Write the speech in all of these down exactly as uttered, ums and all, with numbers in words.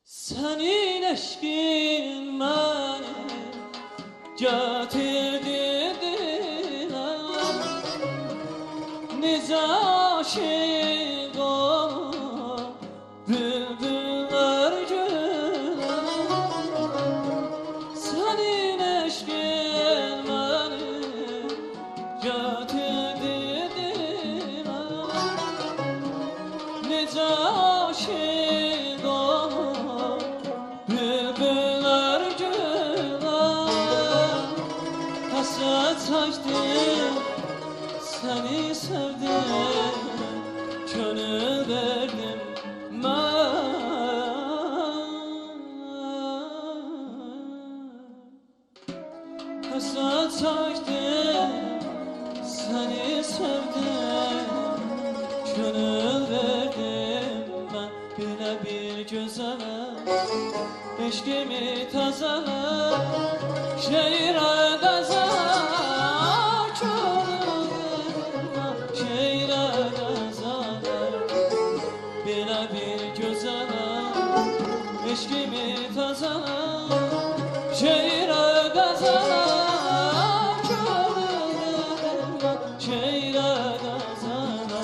Senin eşkin beni getirdi diler. Nice aşık olup bülbüller güler. Senin eşkin beni getirdi diler. Nice aşık olup bülbüller güler. Hasret çektim, seni sevdim, gönül verdim ben. Hasret çektim, seni sevdim, gönül verdim ben. Bile bir güzele eşkimi tazele, şehire dezele, şehire dezele. Bile bir güzele eşkimi tazele, şehire dezele, şehire dezele.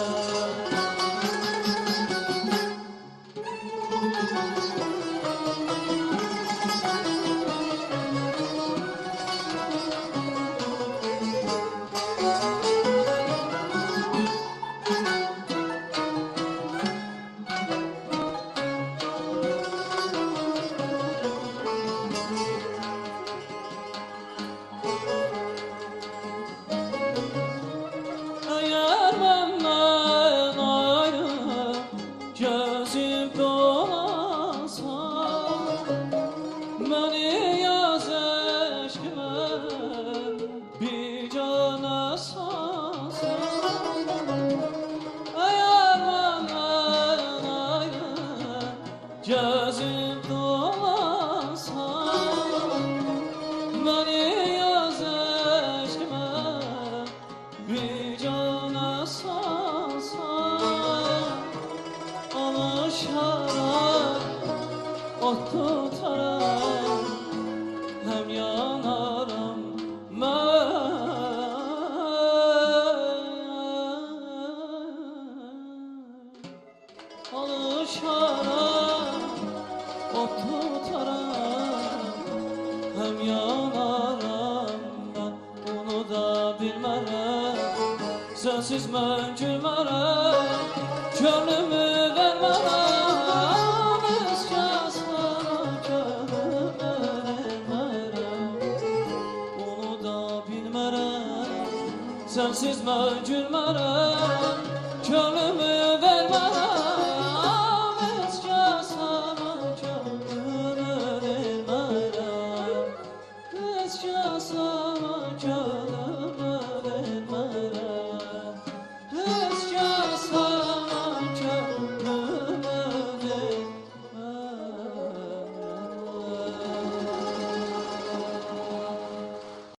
Eğer benden ayrı gözüm dolasa, beni yaz eşkime bir cana salsa. Eğer benden ayrı gözüm dolasa, beni yaz eşkime bir cana salsa. Alışarak ot tutarım, hem yanarım ben. Alışarak ot tutarım, hem yanarım ben. Bunu da bilmerem, sensiz mən gülmərəm, gönlümü vermərəm. Özkəs mənə gönlümü vermərəm. Bunu da bilmərəm, sensiz mən gülmərəm, gönlümü vermərəm.